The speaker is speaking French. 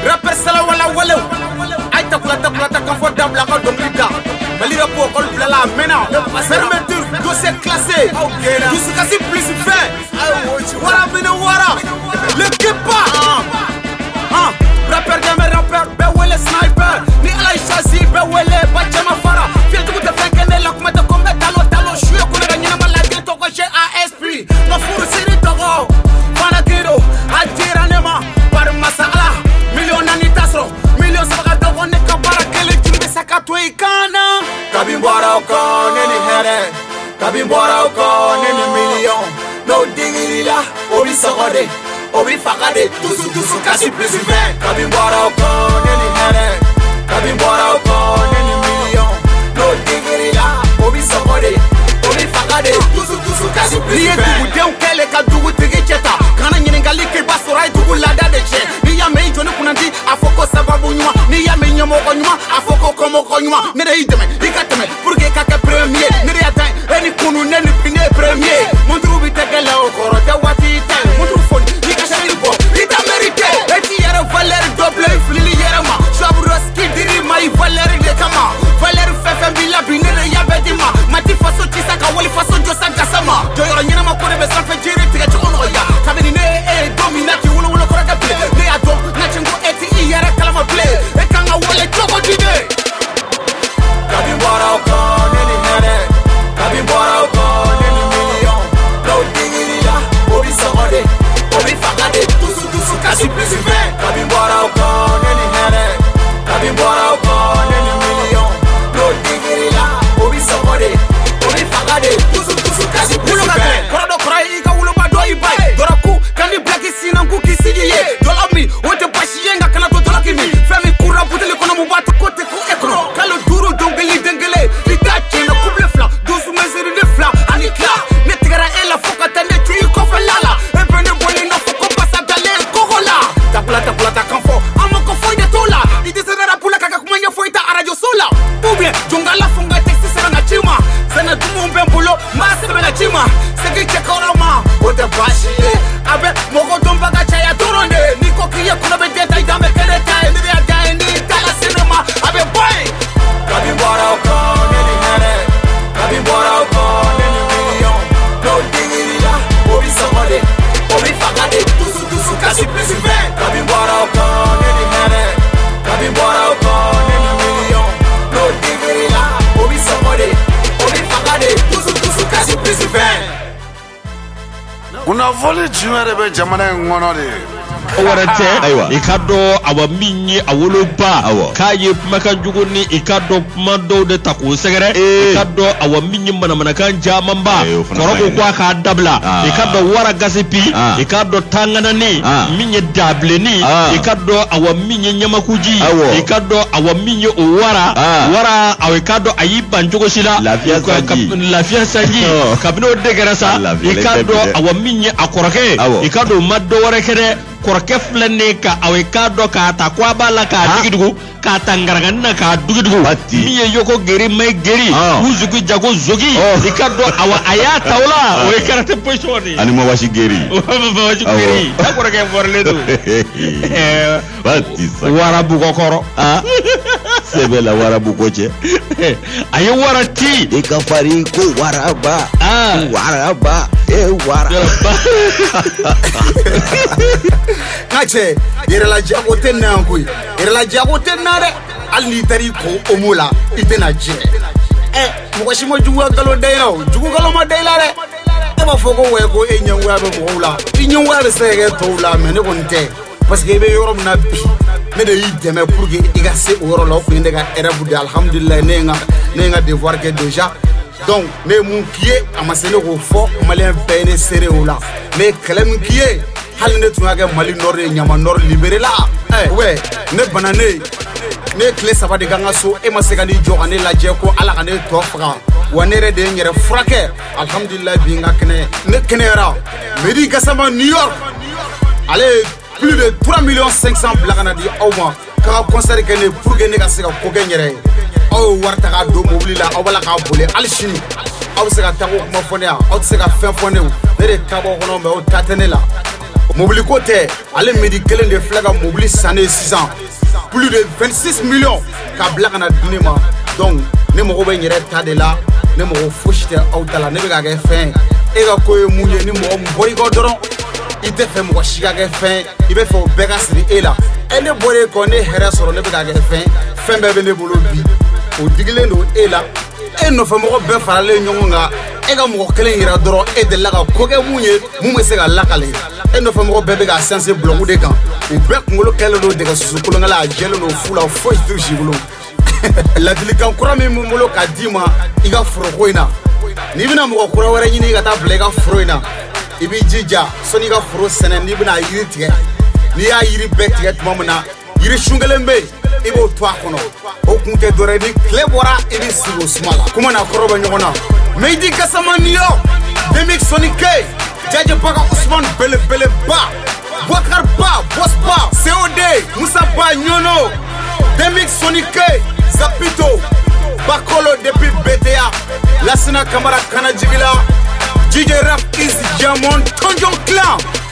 Rapper sala wala wala. Aïta kulata confortable la corde d'Oblita. Mali rapport col blala mena. Fermeture, dossier classé. Tout ce quasi plus fait. Wara bine wara. L'équipe pas. Rapper game rapper, bewele sniper. Ni alay chazi, bewele bachama fara. Fiel tu te fenkene la kumata kombe talo shue kuna ganyina malade toko chez ASP. No furu siri togo. Fana kiro, atira nema. Par masala, million anitasro. Million sabaka togo ne kabara kele kimbe sakato ikana. Kabimbora oko neni here. Kabimbora oko neni million. No digiri la, obi sagode. Obi fagade, tusu kasi plus humain. Kabimbora oko neni here. Kabimbora oko neni million. No digiri la, obi sagode. Obi fagade, tusu kasi plus humain. Niye dugu deu kele ka dugu tigi cheta. Kana nyiningali ke basorai dugu lada de che. Niya mei jone kunandi afoko sababu nyuma. Niya mei nyamoko nyuma afoko komoko nyuma. Nere ideme, ikateme, purge kake premier. Nere atay, eni kunu neni pine premier. Montru biteke la okoro te wati ite. Montru foni, ikasharibo, ita merite. Eti yere valer double, iflili yere ma. Shaburoski diri ma i valer de kama. Valer fefe bila binere ya bedima. Mati faso chisaka wali faso josa gasama. Joyoro nyina makone be sanfe jiri tige chokono ya. Kabini ne dominati wulo kora de play. Ne ato na chingo eti yere kalama play. Ekanga wale choko dide. Kabimbora oko neni here. Kabimbora oko neni million. No digiri la, obi sagode. Obi fagade, tusu kasi plus humain. Kabimbora oko neni here. Kabimbora oko neni million. No digiri la, obi sagode. Obi fagade, tusu kasi plus humain. Korado korai ika wulo bado ibai. Doraku kandi blaki sinangu kisidiye. Dolami wote pashiyenga kana totola kimi. Femi kura putele kono mubata kote ko ekro. Kalo duro dongeli dengele. Litache na couple fla. Dosu mesiri de fla. Anikla. Netigara ela foka tane chui kofa lala. Ebene boli na foko pasa dale kohola. Tapula kanfo. Ama kofo de tola. Ide senera pula kaka kumanya foita arajo sola. Ubie jongala funga texti sera na chima. Sena tumu mbembulo. Masa bena chima. Segi chekorama. Wote bashiye. Abe mogo domba gachaya toronde. Niko kiye kuna bedeta idame kereta. Nire agaye ni tala cinema. Abe boy. Kabimbora oko neni here. Kabimbora oko neni million. No digiri la, obi sagode. Obi fagade, tusu kasi plus humain. Kabimbora oko neni here. Kabimbora oko neni million. No digiri la, obi sagode. Obi fagade, tusu kasi plus humain. Una vole jumere be jamana ngono de. Warate ikado awa minyi awoloba kaye maka juguni ikado mando de taku segere ikado awa minyi mana kan jamamba koroko kwa ka dabla ikado wara gasipi ikado tangana ni minyi dable ni ikado awa minyi nyamakuji ikado awa minyi wara awa ikado ayiba njogo sila lafia sanji kabino degerasa ikado awa minyi akoroke ikado maddo wara kere korke flane ka awe kado ka ta kwa bala ka digidugu ka tangaragana ka dugidugu miye yoko geri mai geri uzugu jago zogi ikado awa aya taula o karate poisoni ani mo washi geri ta korke forledu batisa warabu kokoro sebela warabu koche ayo warati ikafari ko waraba waraba Kache, la jagote nangui. La jagote nare. Ali tari ko omula. Itena je. Mwashimo juwa galo deilo. Juwa galo ma deilare. Eba fogo weko enyangu abe moula. Enyangu abe sege toula mene konte. Parce que ebe yorom na bi. Mede ideme pour que igase oro lo ko ndega erabude alhamdulillah nenga devoir que déjà. Donc, ne mon qui est à ma série au fort, malien peine serré ou là. Mais Clem qui est, Halne Tunaga Mali Nord et Yama Nord libéré là. Ouais, ne banane, ne clé ça va de Gangaso et ma seconde journée la Djeko à la année Tofra. Ou un erreur de fraqué, alhamdulillah, bien ne Kenera. Medi Gassama New York. Allez, plus de 3 500 000 Blaganadi au moins. Car concert gagné pour gagner à ce qu'on gagne. Oh, wartaga do mobile la awala ka bole alchini aw se ka tago mo fonia aw se ka fen fonia ne de tabo kono me o tatene la mobili ko tɛ ale midi kelen de filɛ ka mobili sanne sisan plus de 26 millions ka bila ka na di ne ma donc ne mago bɛ n yɛrɛ ta de la ne mago fosi tɛ aw ta la ne bɛ ka kɛ fɛn e ka ko ye mun ye ni mɔgɔ min bɔra i kɔ dɔrɔn i tɛ fɛ mɔgɔ si ka kɛ fɛn i bɛ fɛ o bɛɛ ka siri e la ne bɔra e kɔ ne hɛrɛ sɔrɔ ne bɛ ka kɛ fɛn bɛɛ bɛ ne bolo bi o digilen don e la e nɔfɛ mɔgɔ bɛɛ faralen ɲɔgɔn kan e ka mɔgɔ kelen yira dɔrɔn e delila ka ko kɛ mun ye mun bɛ se ka lakale e nɔfɛ mɔgɔ bɛɛ bɛ ka sanse bulɔku de kan u bɛɛ kunkolo kɛlen don dɛgɛ susu kolonkala a jɛlen don fu la foyi t'u si bolo ladilikan kura min bɛ n bolo k'a d'i ma i ka foroko in na n'i bɛna mɔgɔ kura wɛrɛ ɲini ka taa bila i ka foro in na i b'i jija sɔnni i ka foro sɛnɛ n'i bɛna yiri tigɛ n'i y'a yiri bɛɛ tigɛ tuma min na yiri sun kelen bɛ yen i b'o to a kɔnɔ o kun tɛ dɔrɔn ni tile bɔra i bɛ sigi o suma la kuma na kɔrɔ bɛ ɲɔgɔn na Mehdi Gassama New York Demix Sonic Jaje Baga Ousmane Belebeleba Bouakar Ba Boss Ba COD Moussa Ba Nyono Demix Sonic Zapito Bakolo depuis BTA Lassina Kamara Kanajigila DJ Rap is Jamon Tonjon Clan